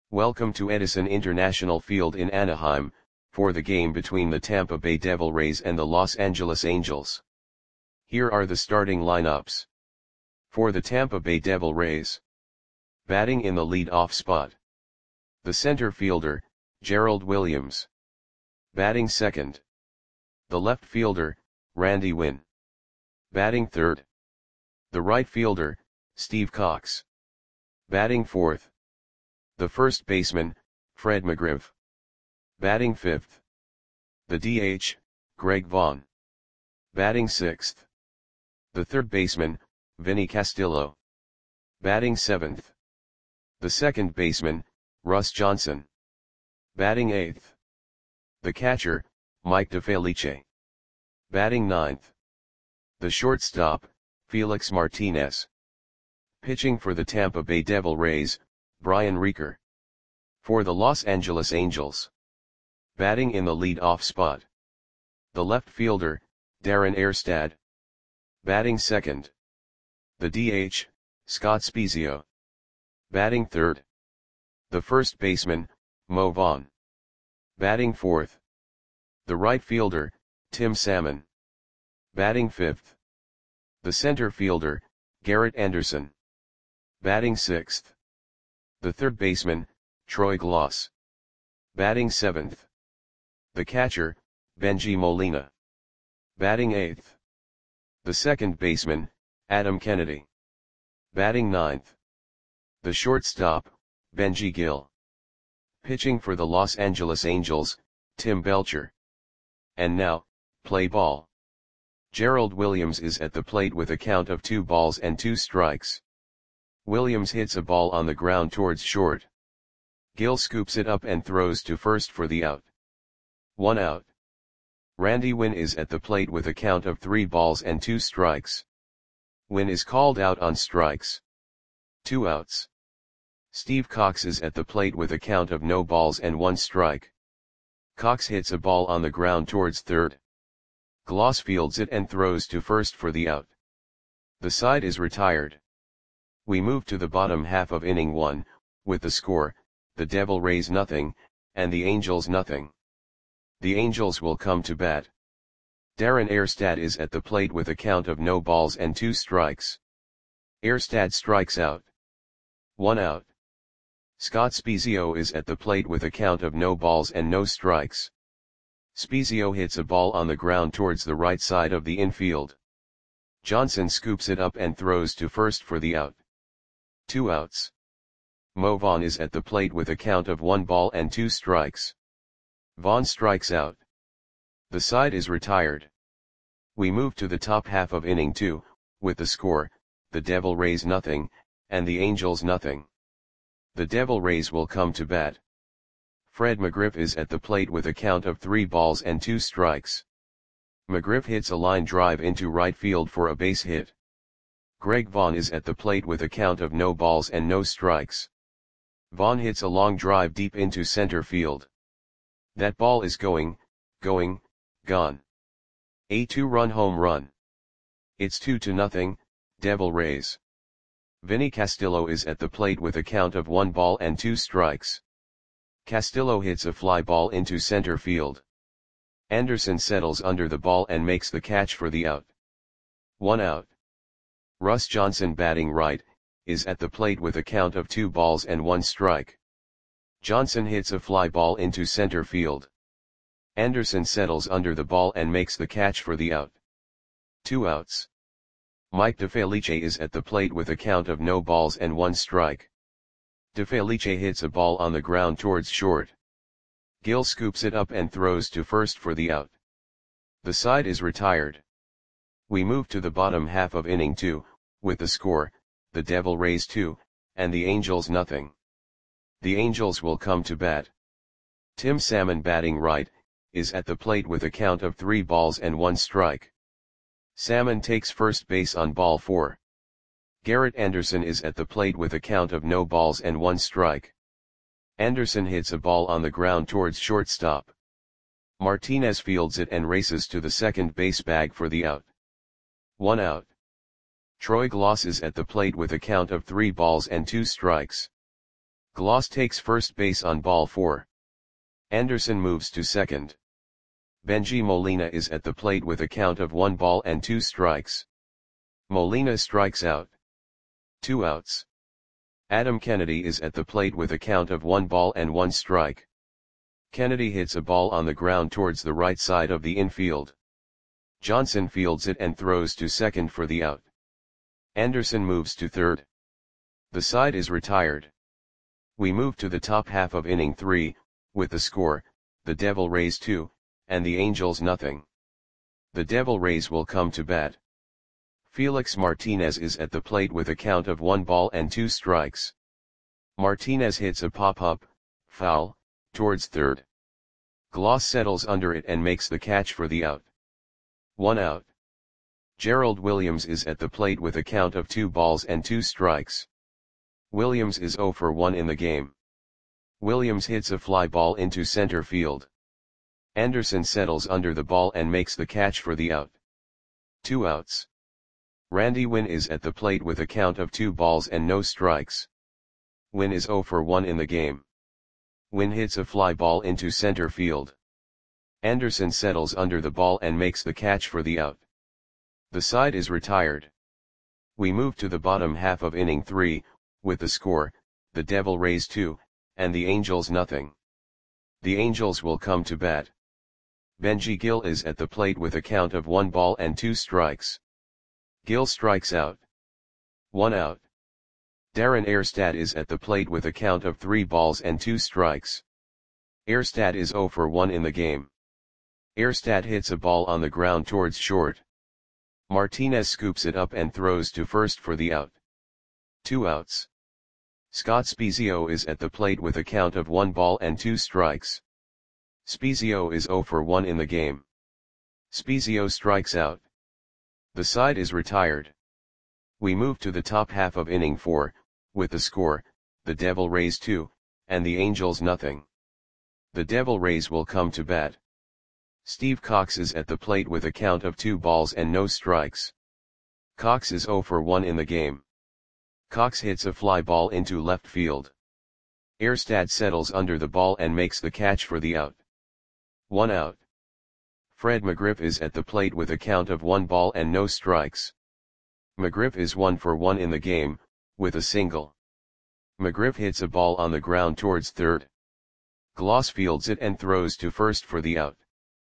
Welcome to Edison International Field in Anaheim, for the game between the Tampa Bay Devil Rays and the Los Angeles Angels. Here are the starting lineups. For the Tampa Bay Devil Rays. Batting in the lead-off spot. The center fielder, Gerald Williams. Batting second. The left fielder, Randy Winn. Batting third. The right fielder, Steve Cox. Batting fourth. The first baseman, Fred McGriff. Batting fifth. The DH, Greg Vaughn. Batting sixth. The third baseman, Vinny Castillo. Batting seventh. The second baseman, Russ Johnson. Batting eighth. The catcher, Mike DeFelice. Batting ninth. The shortstop, Felix Martinez. Pitching for the Tampa Bay Devil Rays, Brian Reeker. For the Los Angeles Angels. Batting in the lead-off spot. The left fielder, Darren Erstad. Batting second. The DH, Scott Spiezio. Batting third. The first baseman, Mo Vaughn. Batting fourth. The right fielder, Tim Salmon. Batting fifth. The center fielder, Garrett Anderson. Batting sixth. The third baseman, Troy Gloss. Batting seventh. The catcher, Benji Molina. Batting eighth. The second baseman, Adam Kennedy. Batting ninth. The shortstop, Benji Gill. Pitching for the Los Angeles Angels, Tim Belcher. And now, play ball. Gerald Williams is at the plate with a count of 2 balls and 2 strikes. Williams hits a ball on the ground towards short. Gill scoops it up and throws to first for the out. 1 out. Randy Winn is at the plate with a count of 3 balls and 2 strikes. Winn is called out on strikes. 2 outs. Steve Cox is at the plate with a count of no balls and 1 strike. Cox hits a ball on the ground towards third. Gloss fields it and throws to first for the out. The side is retired. We move to the bottom half of inning 1, with the score, the Devil Rays nothing, and the Angels nothing. The Angels will come to bat. Darren Erstad is at the plate with a count of no balls and 2 strikes. Erstad strikes out. 1 out. Scott Spiezio is at the plate with a count of no balls and no strikes. Spiezio hits a ball on the ground towards the right side of the infield. Johnson scoops it up and throws to first for the out. 2 outs. Mo Vaughn is at the plate with a count of 1 ball and 2 strikes. Vaughn strikes out. The side is retired. We move to the top half of inning 2, with the score, the Devil Rays nothing, and the Angels nothing. The Devil Rays will come to bat. Fred McGriff is at the plate with a count of 3 balls and 2 strikes. McGriff hits a line drive into right field for a base hit. Greg Vaughn is at the plate with a count of no balls and no strikes. Vaughn hits a long drive deep into center field. That ball is gone. A 2-run home run. It's 2-0, Devil Rays. Vinny Castillo is at the plate with a count of 1 ball and 2 strikes. Castillo hits a fly ball into center field. Anderson settles under the ball and makes the catch for the out. 1 out. Russ Johnson, batting right, is at the plate with a count of 2 balls and 1 strike. Johnson hits a fly ball into center field. Anderson settles under the ball and makes the catch for the out. 2 outs. Mike DeFelice is at the plate with a count of no balls and 1 strike. DeFelice hits a ball on the ground towards short. Gill scoops it up and throws to first for the out. The side is retired. We move to the bottom half of inning 2, with the score, the Devil Rays 2, and the Angels nothing. The Angels will come to bat. Tim Salmon, batting right, is at the plate with a count of 3 balls and 1 strike. Salmon takes first base on ball 4. Garrett Anderson is at the plate with a count of no balls and 1 strike. Anderson hits a ball on the ground towards shortstop. Martinez fields it and races to the second base bag for the out. 1 out. Troy Gloss is at the plate with a count of 3 balls and 2 strikes. Gloss takes first base on ball 4. Anderson moves to second. Benji Molina is at the plate with a count of 1 ball and 2 strikes. Molina strikes out. 2 outs. Adam Kennedy is at the plate with a count of 1 ball and 1 strike. Kennedy hits a ball on the ground towards the right side of the infield. Johnson fields it and throws to second for the out. Anderson moves to third. The side is retired. We move to the top half of inning 3, with the score, the Devil Rays 2, and the Angels nothing. The Devil Rays will come to bat. Felix Martinez is at the plate with a count of 1 ball and 2 strikes. Martinez hits a pop-up, foul, towards third. Gloss settles under it and makes the catch for the out. 1 out. Gerald Williams is at the plate with a count of 2 balls and 2 strikes. Williams is 0 for 1 in the game. Williams hits a fly ball into center field. Anderson settles under the ball and makes the catch for the out. 2 outs. Randy Winn is at the plate with a count of 2 balls and no strikes. Winn is 0 for 1 in the game. Winn hits a fly ball into center field. Anderson settles under the ball and makes the catch for the out. The side is retired. We move to the bottom half of inning 3, with the score, the Devil Rays 2, and the Angels nothing. The Angels will come to bat. Benji Gil is at the plate with a count of 1 ball and 2 strikes. Gil strikes out. 1 out. Darren Erstad is at the plate with a count of 3 balls and 2 strikes. Erstad is 0 for 1 in the game. Erstad hits a ball on the ground towards short. Martinez scoops it up and throws to first for the out. 2 outs. Scott Spiezio is at the plate with a count of 1 ball and 2 strikes. Spiezio is 0 for 1 in the game. Spiezio strikes out. The side is retired. We move to the top half of inning 4, with the score, the Devil Rays 2, and the Angels nothing. The Devil Rays will come to bat. Steve Cox is at the plate with a count of 2 balls and no strikes. Cox is 0 for 1 in the game. Cox hits a fly ball into left field. Erstad settles under the ball and makes the catch for the out. 1 out. Fred McGriff is at the plate with a count of 1 ball and no strikes. McGriff is 1 for 1 in the game, with a single. McGriff hits a ball on the ground towards third. Gloss fields it and throws to first for the out.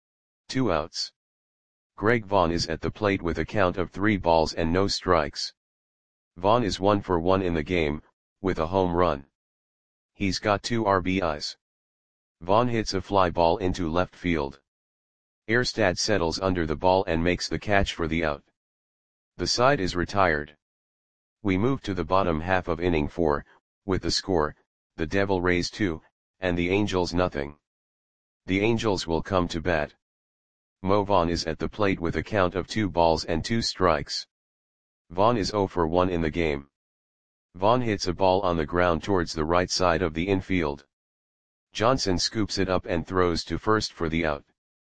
2 outs. Greg Vaughn is at the plate with a count of 3 balls and no strikes. Vaughn is 1 for 1 in the game, with a home run. He's got 2 RBIs. Vaughn hits a fly ball into left field. Erstad settles under the ball and makes the catch for the out. The side is retired. We move to the bottom half of inning 4, with the score, the Devil Rays 2, and the Angels nothing. The Angels will come to bat. Mo Vaughn is at the plate with a count of 2 balls and 2 strikes. Vaughn is 0 for 1 in the game. Vaughn hits a ball on the ground towards the right side of the infield. Johnson scoops it up and throws to first for the out.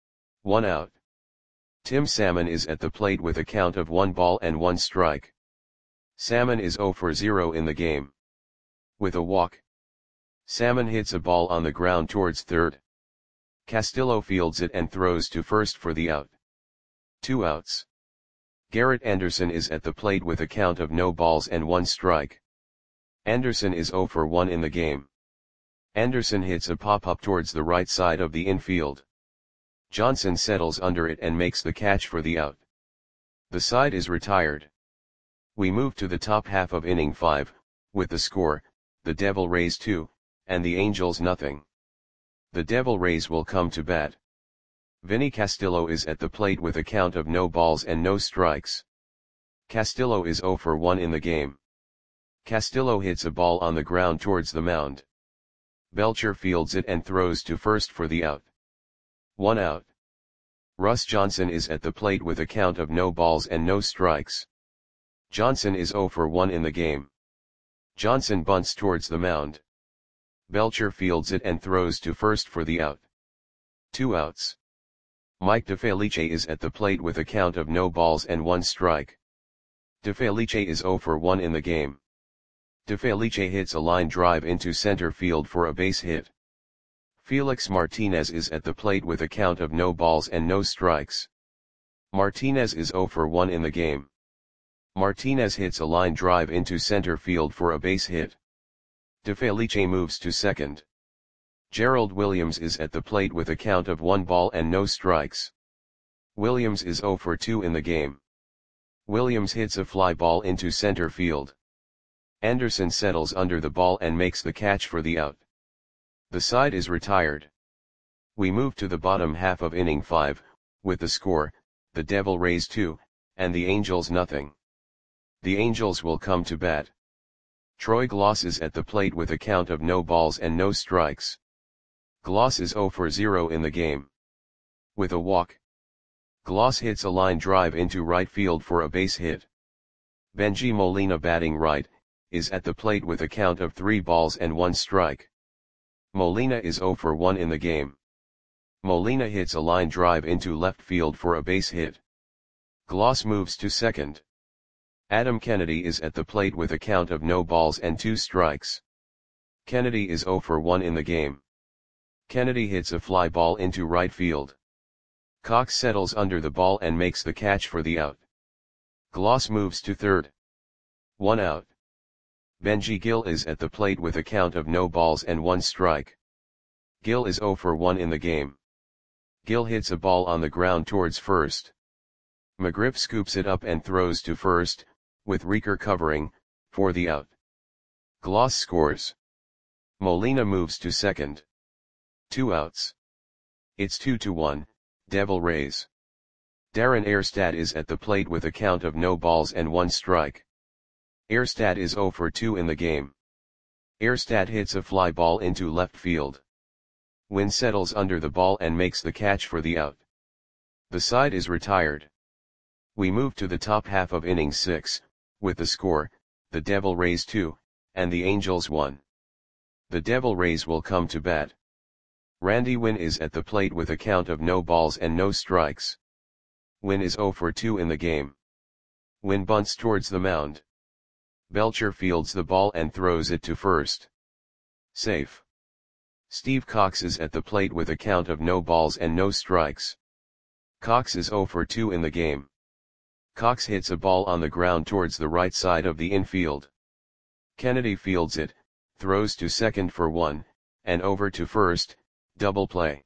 1 out. Tim Salmon is at the plate with a count of 1 ball and 1 strike. Salmon is 0 for 0 in the game. With a walk. Salmon hits a ball on the ground towards third. Castillo fields it and throws to first for the out. 2 outs. Garrett Anderson is at the plate with a count of no balls and 1 strike. Anderson is 0 for 1 in the game. Anderson hits a pop-up towards the right side of the infield. Johnson settles under it and makes the catch for the out. The side is retired. We move to the top half of inning 5, with the score, the Devil Rays 2, and the Angels nothing. The Devil Rays will come to bat. Vinny Castillo is at the plate with a count of no balls and no strikes. Castillo is 0 for 1 in the game. Castillo hits a ball on the ground towards the mound. Belcher fields it and throws to first for the out. 1 out. Russ Johnson is at the plate with a count of no balls and no strikes. Johnson is 0 for 1 in the game. Johnson bunts towards the mound. Belcher fields it and throws to first for the out. 2 outs. Mike DeFelice is at the plate with a count of no balls and 1 strike. DeFelice is 0 for 1 in the game. De Felice hits a line drive into center field for a base hit. Felix Martinez is at the plate with a count of no balls and no strikes. Martinez is 0 for 1 in the game. Martinez hits a line drive into center field for a base hit. De Felice moves to second. Gerald Williams is at the plate with a count of 1 ball and no strikes. Williams is 0 for 2 in the game. Williams hits a fly ball into center field. Anderson settles under the ball and makes the catch for the out. The side is retired. We move to the bottom half of inning 5, with the score, the Devil Rays 2, and the Angels nothing. The Angels will come to bat. Troy Glaus is at the plate with a count of no balls and no strikes. Glaus is 0 for 0 in the game. With a walk, Glaus hits a line drive into right field for a base hit. Bengie Molina, batting right, is at the plate with a count of 3 balls and 1 strike. Molina is 0 for 1 in the game. Molina hits a line drive into left field for a base hit. Glaus moves to second. Adam Kennedy is at the plate with a count of no balls and 2 strikes. Kennedy is 0 for 1 in the game. Kennedy hits a fly ball into right field. Cox settles under the ball and makes the catch for the out. Glaus moves to third. 1 out. Benji Gil is at the plate with a count of no balls and 1 strike. Gil is 0 for 1 in the game. Gil hits a ball on the ground towards first. McGriff scoops it up and throws to first, with Reeker covering, for the out. Glaus scores. Molina moves to second. 2 outs. It's 2-1, Devil Rays. Darren Erstad is at the plate with a count of no balls and 1 strike. Erstad is 0 for 2 in the game. Erstad hits a fly ball into left field. Wynn settles under the ball and makes the catch for the out. The side is retired. We move to the top half of inning 6, with the score, the Devil Rays 2, and the Angels 1. The Devil Rays will come to bat. Randy Wynn is at the plate with a count of no balls and no strikes. Wynn is 0 for 2 in the game. Wynn bunts towards the mound. Belcher fields the ball and throws it to first. Safe. Steve Cox is at the plate with a count of no balls and no strikes. Cox is 0 for 2 in the game. Cox hits a ball on the ground towards the right side of the infield. Kennedy fields it, throws to second for 1, and over to first, double play.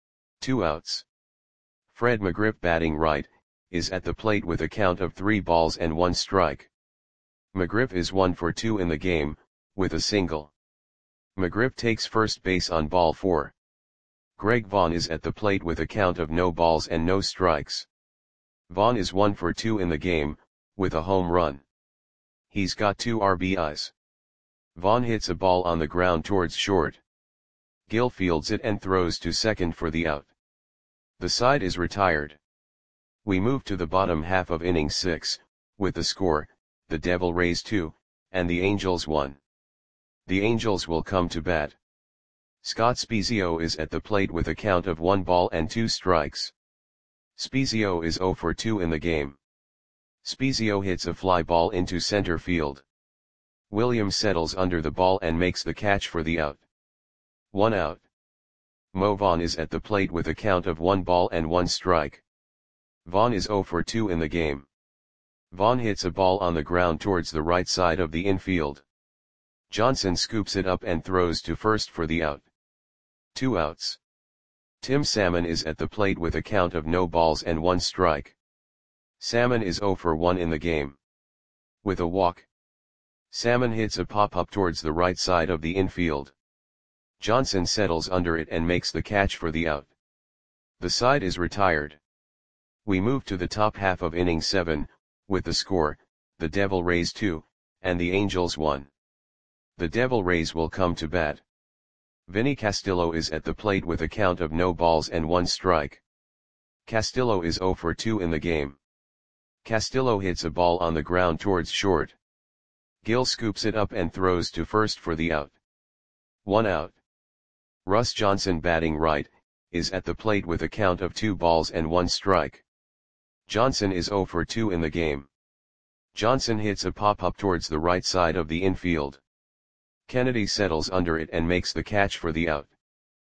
2 outs. Fred McGriff, batting right, is at the plate with a count of 3 balls and 1 strike. McGriff is 1 for 2 in the game, with a single. McGriff takes first base on ball 4. Greg Vaughn is at the plate with a count of no balls and no strikes. Vaughn is 1 for 2 in the game, with a home run. He's got 2 RBIs. Vaughn hits a ball on the ground towards short. Gil fields it and throws to second for the out. The side is retired. We move to the bottom half of inning 6, with the score, the Devil Rays 2, and the Angels 1. The Angels will come to bat. Scott Spiezio is at the plate with a count of 1 ball and 2 strikes. Spiezio is 0 for 2 in the game. Spiezio hits a fly ball into center field. Williams settles under the ball and makes the catch for the out. 1 out. Mo Vaughn is at the plate with a count of 1 ball and 1 strike. Vaughn is 0 for 2 in the game. Vaughn hits a ball on the ground towards the right side of the infield. Johnson scoops it up and throws to first for the out. 2 outs. Tim Salmon is at the plate with a count of no balls and 1 strike. Salmon is 0 for 1 in the game. With a walk, Salmon hits a pop-up towards the right side of the infield. Johnson settles under it and makes the catch for the out. The side is retired. We move to the top half of inning 7, with the score, the Devil Rays 2, and the Angels 1. The Devil Rays will come to bat. Vinny Castillo is at the plate with a count of no balls and 1 strike. Castillo is 0 for 2 in the game. Castillo hits a ball on the ground towards short. Gil scoops it up and throws to first for the out. 1 out. Russ Johnson, batting right, is at the plate with a count of 2 balls and 1 strike. Johnson is 0 for 2 in the game. Johnson hits a pop-up towards the right side of the infield. Kennedy settles under it and makes the catch for the out.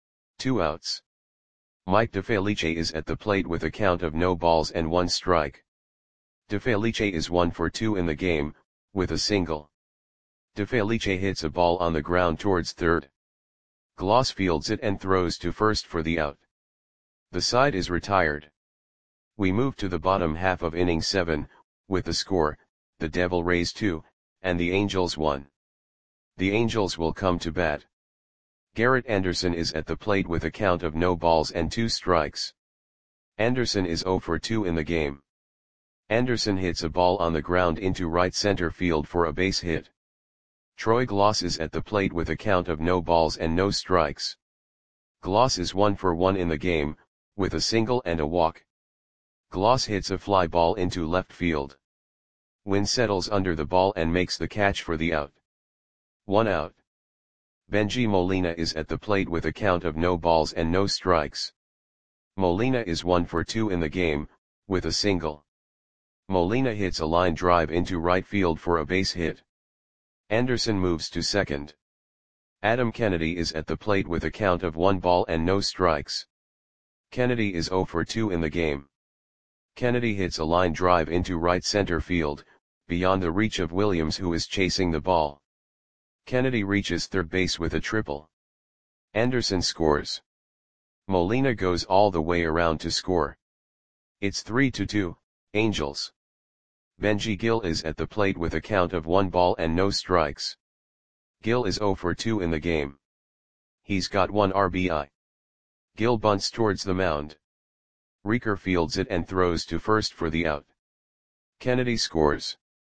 2 outs. Mike DeFelice is at the plate with a count of no balls and 1 strike. DeFelice is 1 for 2 in the game, with a single. DeFelice hits a ball on the ground towards third. Gloss fields it and throws to first for the out. The side is retired. We move to the bottom half of inning 7, with the score, the Devil Rays 2, and the Angels 1. The Angels will come to bat. Garrett Anderson is at the plate with a count of no balls and 2 strikes. Anderson is 0 for 2 in the game. Anderson hits a ball on the ground into right center field for a base hit. Troy Gloss is at the plate with a count of no balls and no strikes. Gloss is 1 for 1 in the game, with a single and a walk. Gloss hits a fly ball into left field. Wynn settles under the ball and makes the catch for the out. 1 out. Bengie Molina is at the plate with a count of no balls and no strikes. Molina is 1 for 2 in the game, with a single. Molina hits a line drive into right field for a base hit. Anderson moves to second. Adam Kennedy is at the plate with a count of 1 ball and no strikes. Kennedy is 0 for 2 in the game. Kennedy hits a line drive into right center field, beyond the reach of Williams, who is chasing the ball. Kennedy reaches third base with a triple. Anderson scores. Molina goes all the way around to score. It's 3-2, Angels. Benji Gil is at the plate with a count of 1 ball and no strikes. Gil is 0 for 2 in the game. He's got 1 RBI. Gil bunts towards the mound. Reeker fields it and throws to first for the out. Kennedy scores.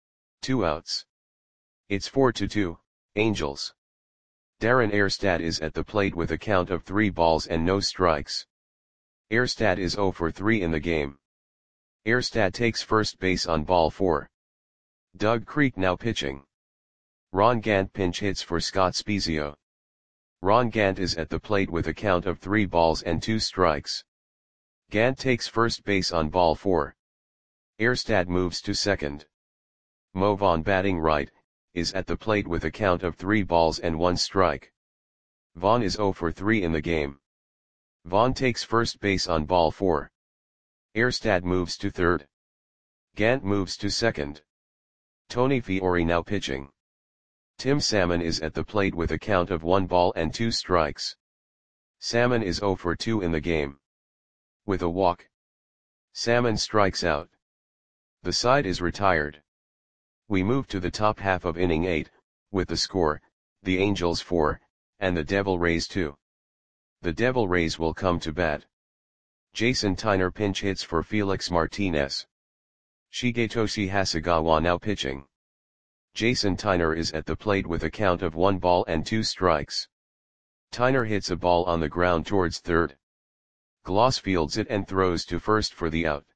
2 outs. It's 4-2, Angels. Darren Erstad is at the plate with a count of 3 balls and no strikes. Erstad is 0 for 3 in the game. Erstad takes first base on ball 4. Doug Creek now pitching. Ron Gant pinch hits for Scott Spezio. Ron Gant is at the plate with a count of 3 balls and 2 strikes. Gant takes first base on ball 4. Erstad moves to second. Mo Vaughn, batting right, is at the plate with a count of 3 balls and 1 strike. Vaughn is 0 for 3 in the game. Vaughn takes first base on ball 4. Erstad moves to third. Gant moves to second. Tony Fiore now pitching. Tim Salmon is at the plate with a count of 1 ball and 2 strikes. Salmon is 0 for 2 in the game. With a walk, Salmon strikes out. The side is retired. We move to the top half of inning 8, with the score, the Angels 4, and the Devil Rays 2. The Devil Rays will come to bat. Jason Tyner pinch hits for Felix Martinez. Shigetoshi Hasegawa now pitching. Jason Tyner is at the plate with a count of 1 ball and 2 strikes. Tyner hits a ball on the ground towards third. Gloss fields it and throws to first for the out.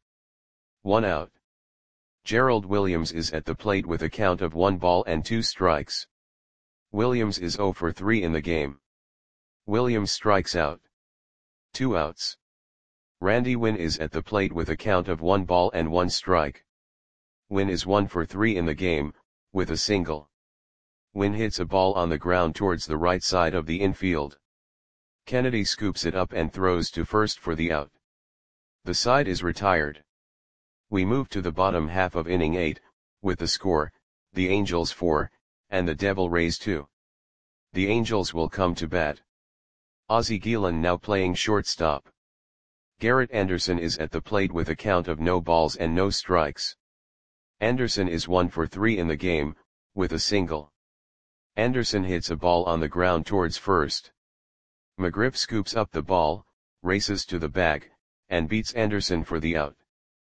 1 out. Gerald Williams is at the plate with a count of 1 ball and 2 strikes. Williams is 0 for 3 in the game. Williams strikes out. 2 outs. Randy Wynn is at the plate with a count of 1 ball and 1 strike. Wynn is 1 for 3 in the game, with a single. Wynn hits a ball on the ground towards the right side of the infield. Kennedy scoops it up and throws to first for the out. The side is retired. We move to the bottom half of inning 8, with the score, the Angels 4, and the Devil Rays 2. The Angels will come to bat. Ozzie Guillen now playing shortstop. Garrett Anderson is at the plate with a count of no balls and no strikes. Anderson is 1 for 3 in the game, with a single. Anderson hits a ball on the ground towards first. McGriff scoops up the ball, races to the bag, and beats Anderson for the out.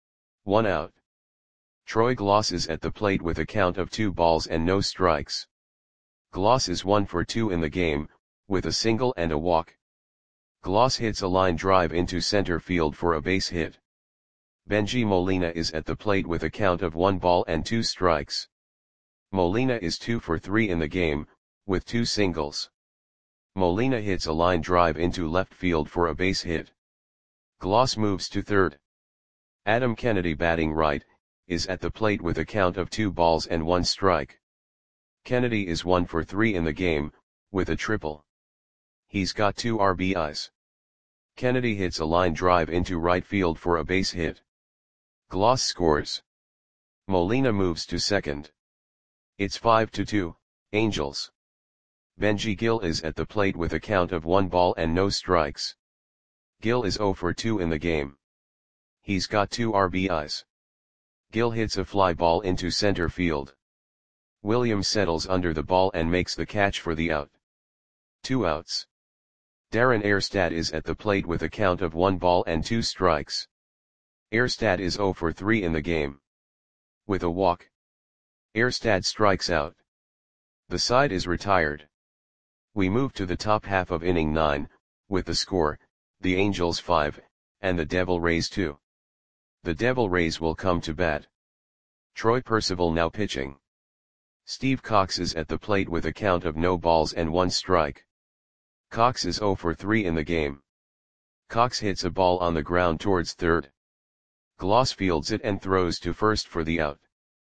1 out. Troy Gloss is at the plate with a count of 2 balls and no strikes. Gloss is 1 for 2 in the game, with a single and a walk. Gloss hits a line drive into center field for a base hit. Bengie Molina is at the plate with a count of 1 ball and 2 strikes. Molina is 2 for 3 in the game, with 2 singles. Molina hits a line drive into left field for a base hit. Gloss moves to third. Adam Kennedy, batting right, is at the plate with a count of 2 balls and 1 strike. Kennedy is 1 for 3 in the game, with a triple. He's got 2 RBIs. Kennedy hits a line drive into right field for a base hit. Gloss scores. Molina moves to second. It's 5-2, Angels. Benji Gil is at the plate with a count of 1 ball and no strikes. Gil is 0 for 2 in the game. He's got 2 RBIs. Gil hits a fly ball into center field. Williams settles under the ball and makes the catch for the out. 2 outs. Darren Erstad is at the plate with a count of 1 ball and 2 strikes. Erstad is 0 for 3 in the game. With a walk, Erstad strikes out. The side is retired. We move to the top half of inning 9, with the score, the Angels 5, and the Devil Rays 2. The Devil Rays will come to bat. Troy Percival now pitching. Steve Cox is at the plate with a count of no balls and 1 strike. Cox is 0 for 3 in the game. Cox hits a ball on the ground towards third. Gloss fields it and throws to first for the out.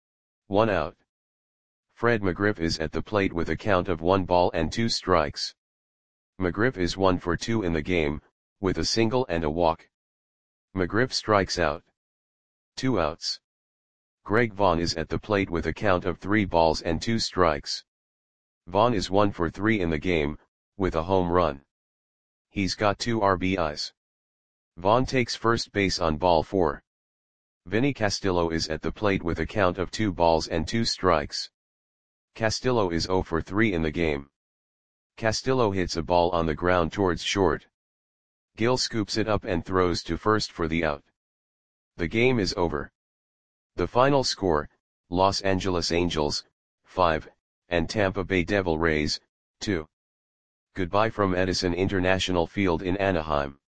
1 out. Fred McGriff is at the plate with a count of 1 ball and 2 strikes. McGriff is 1 for 2 in the game, with a single and a walk. McGriff strikes out. 2 outs. Greg Vaughn is at the plate with a count of 3 balls and 2 strikes. Vaughn is 1 for 3 in the game, with a home run. He's got 2 RBIs. Vaughn takes first base on ball 4. Vinny Castillo is at the plate with a count of 2 balls and 2 strikes. Castillo is 0 for 3 in the game. Castillo hits a ball on the ground towards short. Gil scoops it up and throws to first for the out. The game is over. The final score, Los Angeles Angels, 5, and Tampa Bay Devil Rays, 2. Goodbye from Edison International Field in Anaheim.